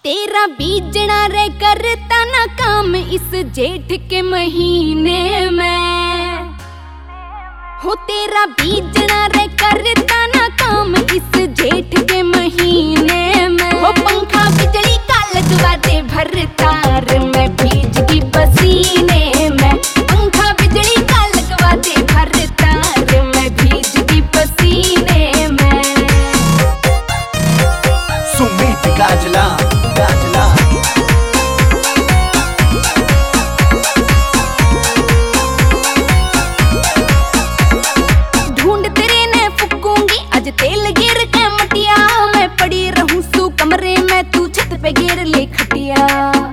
तेरा बीजना रे करता ना काम इस जेठ के महीने में। हो तेरा बीजना रे करता ना काम इस जेठ के महीने में। हो पंखा बिजली का लगवा दे भर तार में भीजगी पसीने में। पंखा बिजली का लगवा दे भर तार में भीजगी पसीने में। सुमित गाजला गाजला ढूंढ तेरे ने फूकूंगी आज तेल गिर के मटिया। मैं पड़ी रहूं सू कमरे में तू छत पे गिर ले खटिया।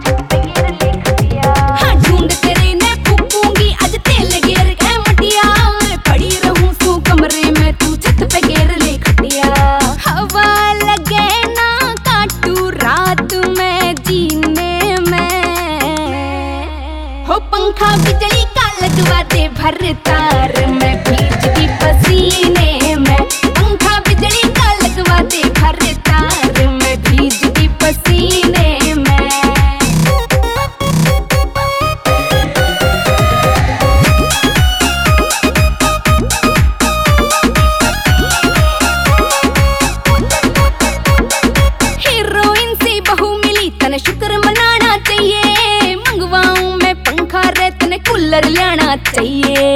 हाँ ढूंढ तेरे ने फूकूंगी आज तेल गिर के मटिया। मैं पड़ी रहूं सू कमरे में तू छत पे गिर ले खटिया। हवा लगे ना काटू रात में जीने में। हो पंखा बिजली का लगवा दे भर तार में भीजगी पसीने में। पंखा बिजली का लगवा दे भर तार में भीजगी पसीने में। हीरोइन सी बहू मिली तने शुक्र मनाना चाहिए। मंगवाऊं मैं पंखा रे तने कूलर लेना चाहिए।